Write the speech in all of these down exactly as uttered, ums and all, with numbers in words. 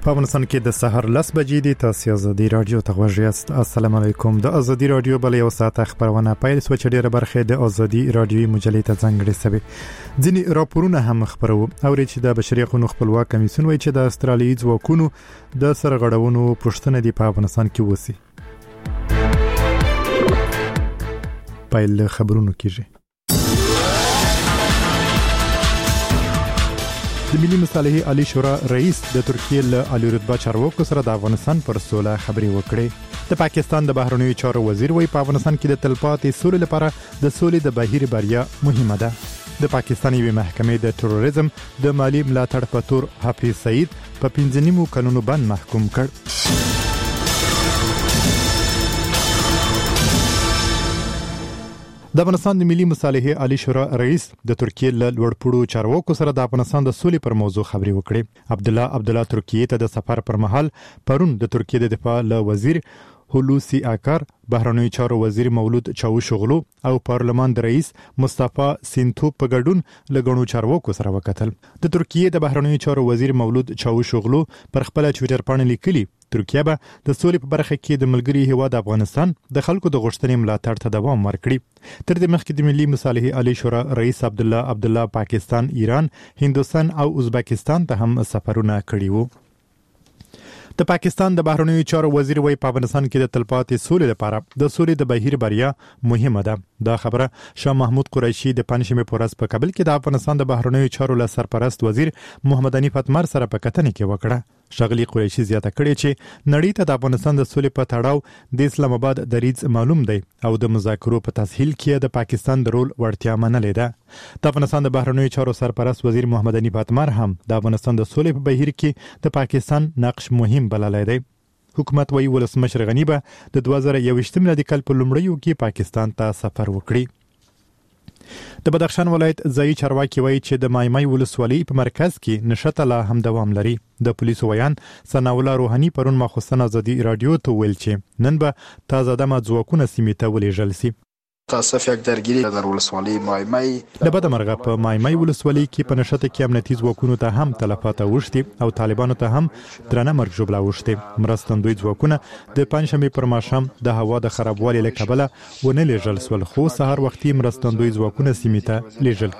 په افغانستان کې د سحر لس بجې دي. تاسو ازادي رادیو ته غوږ یاست. السلام علیکم. د ازادي رادیو بل یو ساعت خبرونه پیل شو چې ډیره برخه د ازادي رادیوي مجلې ته ځانګړې سوي. ځینې راپورونه هم خبرو او چې د بشري حقوقو خپلواک کمیسیون وایي چې د استرالیایي ځواکونو د سرغړونو پوښتنه دی په افغانستان کې وسی. پیل خبرونه کیږي. د ملي مصالحې عالی شورا رئیس د ترکیه له عالی رتبه چارواکو سره د افغانستان پر سوله خبرې وکړې. د پاکستان د بهرنیو چارو وزیر وایي په افغانستان کې د تلپاتې سولې لپاره د سولې د بهیر بریا مهمه ده. د پاکستان یوې محکمې د تروریزم د مالی ملاتړ په تور حفیظ سعید په پنځه نیمو کلونو باندې محکوم کړ. د افغانستان د ملي مصالحې عالی شورا رئیس د ترکیه له لوړپوړو چارواکو سره د افغانستان د سولې پر موضوع خبرې وکړې. عبد الله عبد الله ترکیه ته د سفر پر مهال پرون د ترکیه د دفاع له وزیر هولوسی آکار، بهرنیو چارو وزیر مولود چاوشوغلو او پارلمان د رئیس مصطفی سینتو په ګډون لګونو چارواکو سره وکتل. د ترکیه د بهرنیو چارو وزیر مولود چاوشوغلو پر خپل ټویټر باندې لیکلي ترکیه به د سولې په برخه کې د ملګری هیواد افغانستان د خلکو د غوښتنې ملاتړ ته دوام ورکړي. تر دې مخکې د ملي مصالحې عالی شورا رئیس عبد الله عبد الله پاکستان، ایران، هندوستان او ازبکستان ته هم سفرونه کړي وو. د پاکستان د بهرنیو چارو وزیر وایي په افغانستان کې د تلپاتې سولې لپاره د سولې د بهیر بریا مهمه ده. دا خبره شاه محمود قریشي د پنځمې په ورځ په کابل کې د افغانستان د بهرنیو چارو له سرپرست وزیر محمد حنیف اتمر سره په کتنې کې وکړه. شغلی قریشي زیاته کړې چې نړۍ ته د افغانستان د سولې په تړاو د اسلام آباد دریځ معلوم دی او د مذاکرو په تسهیل کې د پاکستان د رول وړتیا منلې ده. د افغانستان د بهرنیو چارو سرپرست وزیر محمد حنیف اتمر هم د افغانستان د سولې په بهیر کې د پاکستان نقش مهم بللی دی. حکومت وایي ولسمشر غنی به د دوه زره یوویشتم میلادي کال په لومړیو کې پاکستان ته سفر وکړي. د بدخشان ولایت ځایي چارواکي وایي چې د مایمای ولسوالۍ په مرکز کې نشته لا هم دوام لري. د پولیسو ویان ثنا الله روحاني پرون ماخوستن ازادي رادیو ته ویل چې نن به تازه دمه ځواکونه سیمې ته ولېږل شي. تاسف یک درگیری در ولسوالی مایمای د بده مرغه په مایمای ولسوالۍ کې په نشته کې امنیتي ځواکونو ته هم تلفات اوښتي او طالبانو ته هم درنه مرګ ژوبله اوښتي. مرستندوی ځواکونه د پنځشنبې پر ماښام د هوا د خرابوالي له کبله ونه لیږل شول، خو سهار وختي مرستندوی ځواکونه سیمې ته لیږل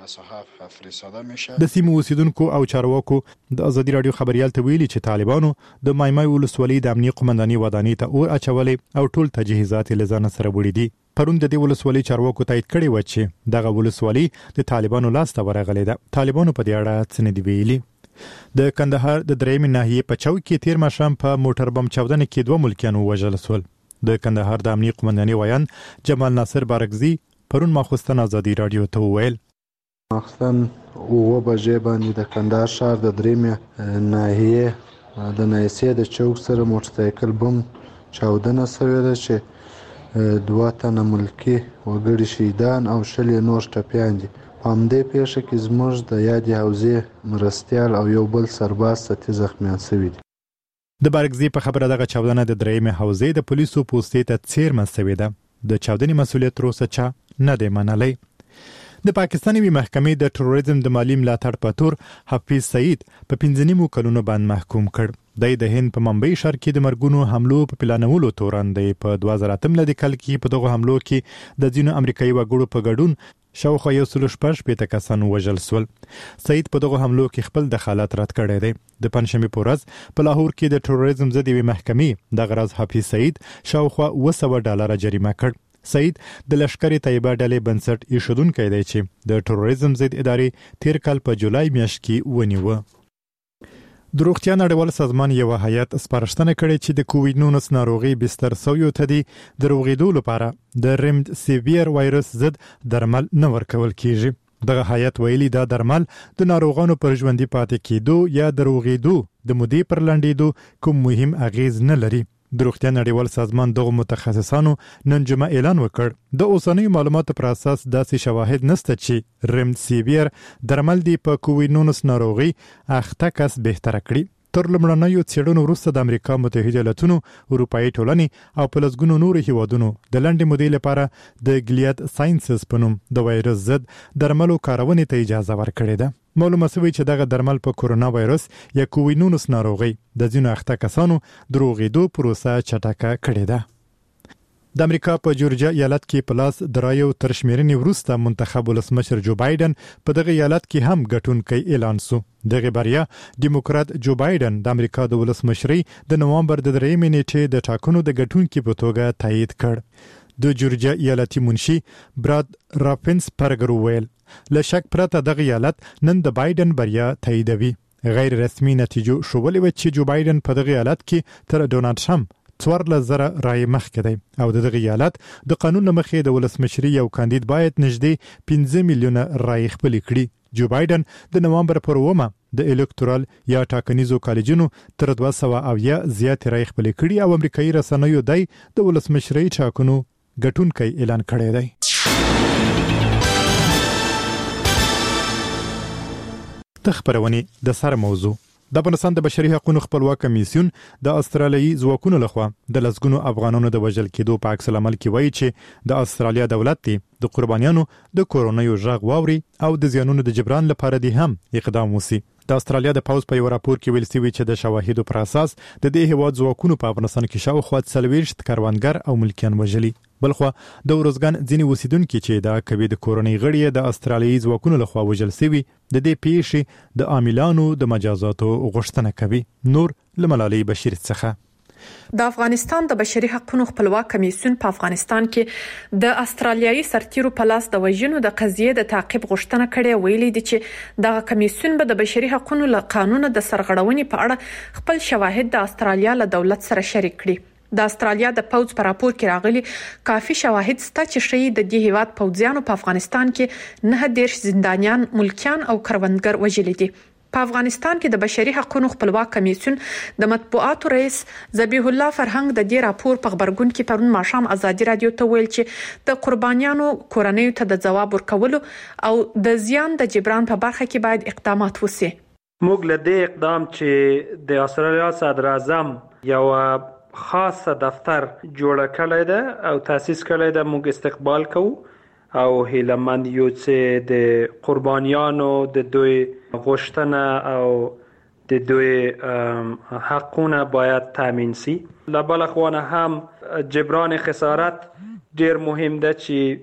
کیږي. د سیمو اوسیدونکو او چارواکو د ازادي رادیو خبريال ته ویلي چې طالبانو د مایمای ولسوالۍ د امنیت قومنداني ودانۍ ته اور اچولې او ټول تجهیزات یې له ځانه سره وړي دي. پرون د دې ولسوالۍ چارواکو تایید کړی و چې دغه ولسوالۍ د طالبانو لاس ته ورغلې ده. طالبانو په دې اړه څه نه دي ویلي. د کندهار د درېیمې ناحیې په چوک کې تیر ماښام په موټر بم چاودنه کې دوه ملکیان ووژل شول. د کندهار د امنیت قومنداني ویان جمال ناصر بارګزي پرون ماخوستن ازادي رادیو ته وویل ماخوستن اوه بجې باندې د کندهار ښار د درېیمې ناحیې د نایسې د چوک سره موټرسایکل بم چاودنه شوې ده چې دوه تنه ملکی وګړي شهیدان او شل نور ټپیان دي. په همدې پیښه کې زموږ د یادې حوزې مرستیال او یو بل سرباز سطحي زخمیان شوي دي. د بارګزي په خبره دغه چاودنه د درېیمې حوزې د پولیسو پوستې ته څیرمه شوې ده. د چاودنې مسؤلیت تر اوسه چا نه دی منلی. د پاکستان یوې محکمې د تروریزم د مالی ملاتړ په تور حفیظ سعید په پنځه نیمو کلونو باندې محکوم کړ. د د هند په ممبئی ښار کې د مرګونو حملو په پلانولو تورن دی. په دوه زره اتم میلادي کال کې په دغه حملو کې د ځینو امریکایي وګړو په ګډون شاوخوا یو سل شپږ شپېته کسان وژل شول. سعید په دغه حملو کې خپل دخالت رد کړی دی. د پنځشنبې په ورځ په لاهور کې د تروریزم ضد یوې محکمې دغه ورځ حفیظ سعید شاوخوا اوه سوه ډالره جریمه کړ. سعید د لشکري طیبه ډلې بنسټ ایښودونکی دی چې د تروریزم ضد ادارې تیر کال په جولای میاشت کې ونیوه. د روغتیا نړیوال سازمان یو هیئت سپارښتنه کړې چې د کووډ نولس ناروغي بستر سویو ته دی د روغېدو لپاره د ریمډیسیویر وایرس ضد درمل نه ورکول کیږي. دغه هیئت ویلي دا درمل د ناروغانو پر ژوندي پاتې کېدو یا د روغېدو د مودې پر لنډېدو کوم مهم اغیز نه لري. د روغتیا نړیوال سازمان دغه متخصصانو نن جمعه اعلان وکړ د اوسنیو معلوماتو پر اساس داسې شواهد نشته چې ریمډیسیویر درمل دی په کووډ نولس ناروغي اخته کس بهتره کړي. تر لمړنیو څېړنو وروسته د امریکا متحده ایالاتونو، اروپאי ټولنې او په لسګونو نورو هیوادونو د لنډې مودې لپاره د ګلیاد ساینسز په نوم د وایرس ضد درملو کارونې ته اجازه ورکړې ده. معلومه شوې چې دغه درمل په کورونا وایرس یا کووید نولس ناروغي د ځینو اخته کسانو د روغېدو پروسه چټکه کړې ده. د امریکا په جورجیا ایالت کې په لاس درایو تر شمیرنې وروسته منتخب ولسمشر جو بایدن په دغه ایالت کې هم ګټونکی اعلان شو. دغه بریا ډیموکرات جو بایدن د امریکا د ولسمشرۍ د نوامبر د درېیمې نیټې د ټاکنو د ګټونکي په توګه تایید کړ. د جورجیا ایالتي منشي براد رافنسپرګر وویل له شک پرته دغه ایالت نن د بایدن بریا تاییدوي. غیر رسمي نتیجو ښودلې وه چې جو بایدن په دغه ایالت کې تر ډونالډ ټرمپ څوارلس زره رایې مخکې دی او د دغه ایالت د قانون له مخې د ولسمشري یو کاندید باید نږدې پنځه میلیونه رایې خپلې کړي. جو بایدن د نوامبر پر اوومه د الکتورال یا ټاکنیزو کالجونو تر دوه سوه اویا زیاتې رایې خپلې کړي او امریکایي رسنیو دی د ولسمشري ټاکنو ګټونکی اعلان کړی دی. د خبرونې د سر موضوع د افغانستان د بشري حقوقو خپلواک کمیسیون د استرالیایي ځواکونو لخوا د لسګونو افغانانو د وژل کېدو په عکس العمل کې وایي چې د استرالیا دولت دی د قربانیانو د کورونایو ژغ واوري او د زیانونو د جبران لپاره دی هم اقدام وسی. د استرالیا د پاوز په یو راپور کې ویل شوی چې د شواهدو پر اساس د دې هیواد ځواکونو په افغانستان کې شاوخوا څلوېښت کاروانګر او ملکیان وژلي. بلخوا د ورزګان ځینې اوسیدونکو چې د کوي د کورنۍ غړي د استرالیایي ځواکونو لخوا وژل شوی د دې پیښې د عاملانو د مجازاتو غوښتنه کوي. نور لملالي بشیر څخه د افغانستان د بشري حقوقو خپلواک کمیسیون په افغانستان کې د استرالیایي سرتیرو په لاس د وژنو د قضیې د تعقیب غوښتنه کړې ویلي دي چې د کمیسیون به د بشري حقوقو له قانون د سرغړونې په اړه خپل شواهد د استرالیا له دولت سره شریک کړي. د استرالیا د پوز پر راپور کې راغلي کافي شواهد ستا چې شي د دې هیواد پوځیانو په افغانستان کې نه دیرش زندانیان، ملکیان او کروندګر وژلي دي. په افغانستان کې د بشري حقوقو خپلواک کمیسیون د مطبوعاتو رئیس ذبیح الله فرهنګ د دې راپور په خبرګون کې پرون ماښام ازادي رادیو ته ویل چې د قربانیانو کورنیو ته د ځواب ورکولو او د زیان د جبران په برخه کې باید اقدامات وشي. موږ له دې اقدام چې د استرالیا صدر اعظم یو خاص دفتر جوړ کړی دی او تاسیس کړی دی موږ استقبال کوو او هیلمند یو چې د قربانیانو د دوی غوښتنه او د دوی حقونه باید تامین شي. له بل خوا هم جبران خسارت ډیر مهم ده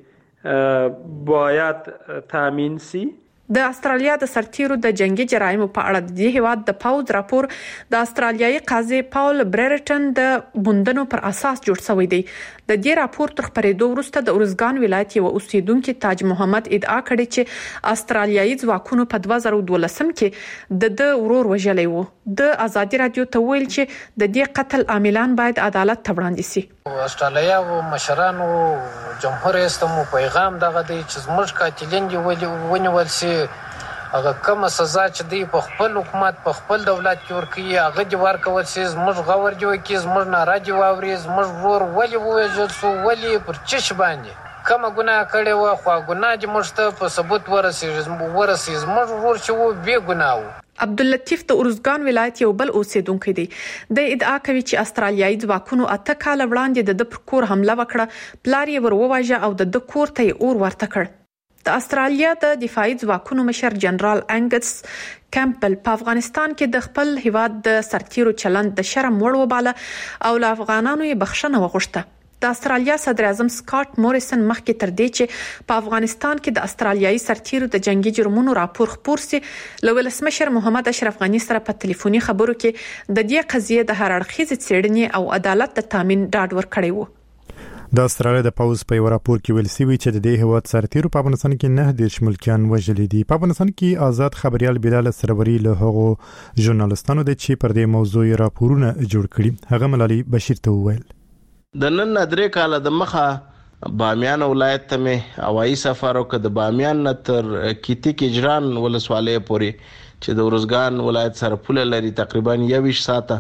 چې باید تامین شي. د استرالیا د سرتیرو د جنگي جرایمو په اړه د دې هیواد د پاوز راپور د استرالیایي قاضي پاول برریټن د بوندنو پر اساس جوړ شوی دی. د دې راپور تر خبرېدو وروسته د ارزګان ولایت یو اوسیدونکو تاج محمد ادعا کړې چې استرالیایي ځواکونو په دوه زره دولسم کې د د ورور وژلی وو. د ازادي رادیو ته ویل چې د دې قتل عاملان باید عدالت ته وړاندې شي. استرالیا او مشرانو جمهور رئیس ته پیغام دغه دی چې زموږ قاتلین دی ونیول شي، هغه کومه سزا چې دی په خپل حکومت په خپل دولت کې ورکوي هغه دی ورکول شي. زموږ غور دی وکي زموږ ناره دی واوري زموږ ورور ولې ووژل شو، ولې پر چش باندې کومه ګناه کړې وه، خو ګناه دې موږ ته په ثبوت ورسېږي ورسېږي زموږ ورور چې و بې ګناه و. عبداللطیف د ارزګان ولایت یو بل اوسیدونکی دی. د ادعا کوي چې استرالیایي ځواکونو اته کال وړاندې د د پر کور حمله وکړه، پلار یې ور وواژه او د د کور ته یې اور ورته کړ. د استرالیا د دفاعي ځواکونو مشر جنرال انګس کیمپل په افغانستان کې د خپل هیواد د سرتیرو چلند د شرم وړ وباله او له افغانانو یې بخښنه وغوښته. د استرالیا صدر اعظم سکاټ موریسن مخکې تر دې چې په افغانستان کې د استرالیایي سرتیرو د جنگي جرمونو راپور خپور سي، له ولسمشر محمد اشرف غني سره په ټلیفوني خبرو کې د دې قضیې د هر اړخیزې څېړنې او عدالت د تامین ډاډ ورکړی وو. د استرالیا د پاوز په یو راپور کې ویل شوی چې د دې هیواد سرتیرو په افغانستان کې نه دیرش ملکیان وژلي دي. په افغانستان کې آزاد خبريال بلال سروري له هغو ژورنالستانو د چې پر دې موضوع راپورونه جوړ کړي هغه ملالي بشیر ته وویل د نن درې کاله د مخه بامیان ولایت ته مې هوایي سفر وکړ، د بامیان نه تر کیتی کجران ولسوالۍ پورې چې د ورزګان ولایت سره پوله لري تقریبا یویشت ساعته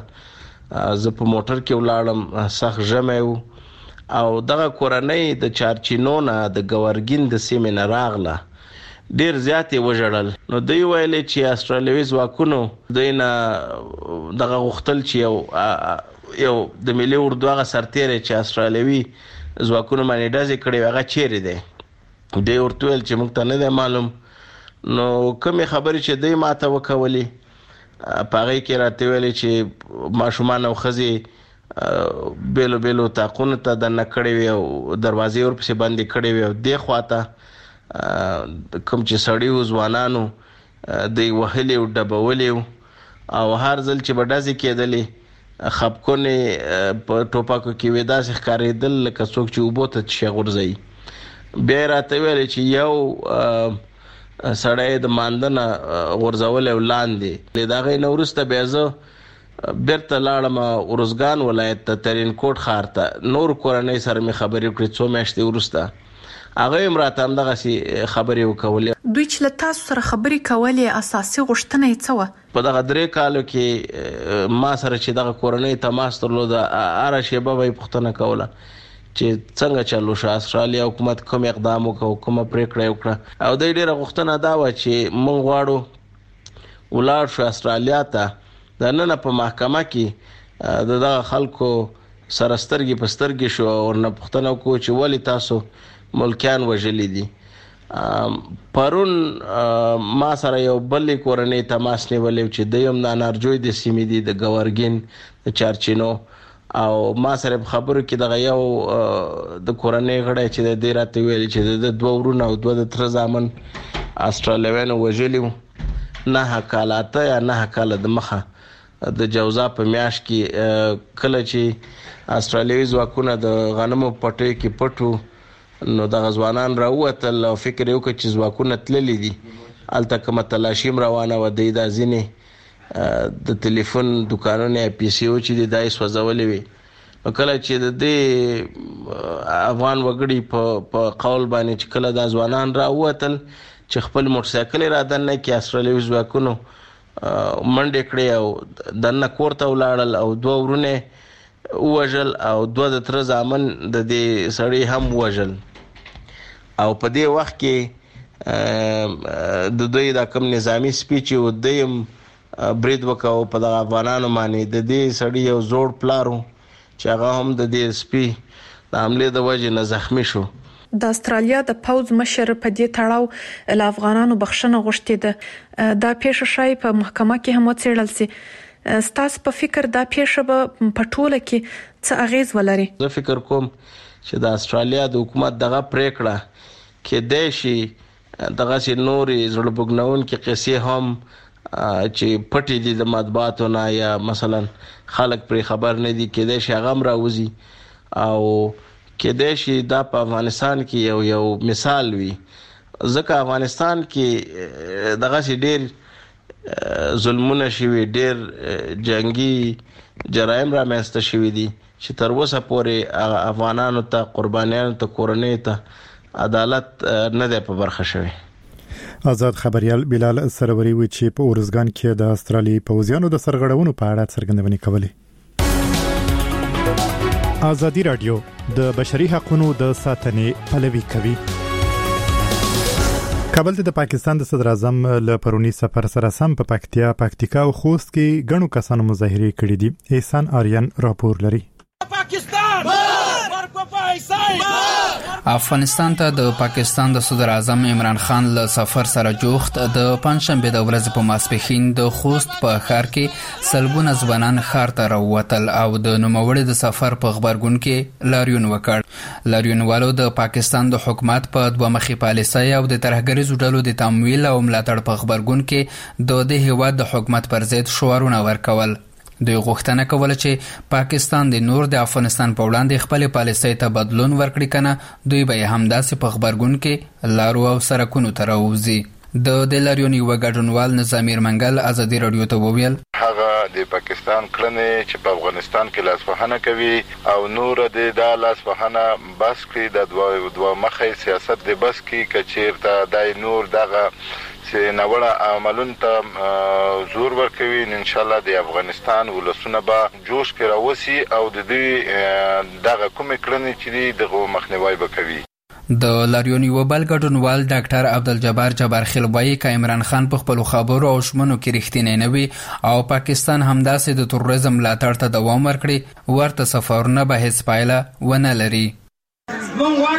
زه په موټر کې ولاړم. سخت ژمی و او دغه کورنۍ د چارچینو نه د ګورګین د سیمې نه راغله. ډیر زیات وژړل. نو دوی ویل چې استرالیوي ځواکونو دینه دغه غختل چې یو یو د ملي اردو هغه سرتیری چې استرالیوي ځواکونو باندې ډزې کړې هغه چیرې دی. دوی ورته ویل چې موږ ته نه دی معلوم. نو کومې خبرې چې دوی ماته وکولې په هغې کې راته ویلې چې ماشومان او ښځې بیلو بیلو تاقونو ته دننه کړې وي او دروازې ورپسې بندې کړې وي او دې خواته کوم چې سړي وو ځوانانو دوی وهلي او ډبولي او هر ځل چې به ډزې کېدلې خپکونې په ټوپکو کې وې داسې ښکارېدل لکه څوک چې اوبو ته څشي غورځوي. بیا یې راته ویلې چې یو سړی د ماندنه غورځولی او لاندې د هغې نه وروسته بیا زه بیرته لاړم ارزګان ولایت ته ترینکوټ ښار ته. نور کورنۍ سره مې خبرې وکړې څو میاشتې وروسته هغه هم راته همدغسې خبرې وکولې. دوی چې له تاسو سره خبرې کولې اساسي غوښتنه یې څه وه؟ په دغه درې کالو کې ما سره چې دغه کورنۍ تماس درلوده هره شېبه به یې پوښتنه کوله چې څنګه چلو شو استرالیا حکومت کوم اقدام وکړو کومه پریکړه وکړه. او دوی ډېره غوښتنه دا وه چې موږ غواړو ولاړ شو استرالیا ته دننه په محکمه کې د دغه خلکو سره سترګې په سترګې شو او ورنه پوښتنه وکړو چې ولې تاسو ملکیان وژلي دي. پرون ما سره یو بلې کورنۍ تماس نیولی چې دوی هم د انارجوی د سیمې دي د ګورګین د چارچینو او ما سره په خبرو کې دغه یو د کورنۍ غړی چې د دې راته ویلي چې د دوه ورونه او دوه د تره زامن استرالیویانو وژلي وو. نهه کاله اته یا نهه کاله د مخه د جوزا په میاشت کې کله چې استرالیوي ځواکونه د غنمو پټیو کې پټ نو دغه ځوانان راووتل او فکر یې وکړ چې ځواکونه تللي دي. هلته کومه تلاشي هم روانه وه. دوی دا ځینې د ټلیفون دوکانونه یا پیسې و چې دي دا یې سوځولې وي. نو کله چې د دې افغان وګړي په قول باندې چې کله دا ځوانان راووتل چې خپل موټرسایکل یې را دننه کړي استرالیوي ځواکونو منډې کړې او دننه کور ته ولاړل او دوه ورونه ووژل او دوه د تره زامن د دې سړي هم ووژل. او په دې وخت کې د دوی دا کوم نظامي سپي چې و دوی هم برید وکاو په دغه افغانانو باندې. د دې سړي یو زوړ پلار و چې هغه هم د دې سپي د حملې د وجې نه زخمي شو. د استرالیا د پوځ مشر په دې تړاو له افغانانو بخښنه غوښتې ده. دا پیښه شای په محکمه کې هم وڅېړل سي. ستاسو په فکر دا پیښه به په ټوله کې څه اغیز ولري؟ زه فکر کوم چې د استرالیا د حکومت دغه پریکړه کېدای شي دغسې نورې زړه بوږنونکې قصې هم چې پټې دي د مطبوعاتو نه یا مثلا خلک پرې خبر نه دي کېدای شي هغه هم راوځي او کېدای شي دا په افغانستان کې یو یو مثال وي. ځکه افغانستان کې دغسې ډېر ظلمونه شوي ډېر جنګي جرایم رامنځته شوي دي چې تر اوسه پورې افغانانو ته قربانیانو ته کورنۍ ته عدالت نه دی په برخه شوی. آزاد خبريال بلال سروري وی چې په ارزګان کې د استرالیا پوځیانو د سرغړونو په اړه څرګندونې کولې. آزادي رادیو د بشري حقوقو د ساتنې پلوي کوي. کابل ته د پاکستان د صدر اعظم له پرونی سفر سره سم په پکتیا پکتیکا او خوست کې غنو کسانو مظاهره کړې دي. احسان آریان راپور لري. افغانستان ته د پاکستان د صدر اعظم عمران خان له سفر سره جوخت د پنځشنبه د ورځې په ماسپښین د خوست په ښار کې سلګونه ځوانان ښار ته راووتل او د نوموړي د سفر په خبرګون کې لاریون وکړ. لاریونوالو د پاکستان د حکومت په دوه مخي پالیسۍ او د ترهګریزو ډلو د تمویل او ملاتړ په خبرګون کې د دې هیواد د حکومت پر ضد شعارونه ورکول. دوی غوښتنه کوله چې پاکستان د نور د افغانستان په وړاندې خپل پالیسۍ ته بدلون ورکړي کنه دوی به همداسې په خبرګون کې لارو او سرکونو ته راوځي. د دلاریون یو ګډونوال نظامیر منګل ازادي رادیو ته وویل هغه د پاکستان کړنې چې په افغانستان کې لاسوهنه کوي او نور د د لاسوهنه بس کې د دوه دوه مخې سیاست د بس کې کچیرته د نور دغه چې نوړه عملون ته زور ورکوي. ان شاء الله د افغانستان ولسونه به جوش کې راوسی او د دې دغه کومې کړنې چې دغه مخنیوي وکوي. د لاریون یو بل ګډونوال ډاکټر عبدالجبار جبار خیل وایي ک عمران خان په خپل خبرو او شمنو کې رښتینی نه وي او پاکستان همداسې د تروریزم ملاتړ ته دوام ورکړي ورته سفرونه به هیڅ پایله ونه لري. موږ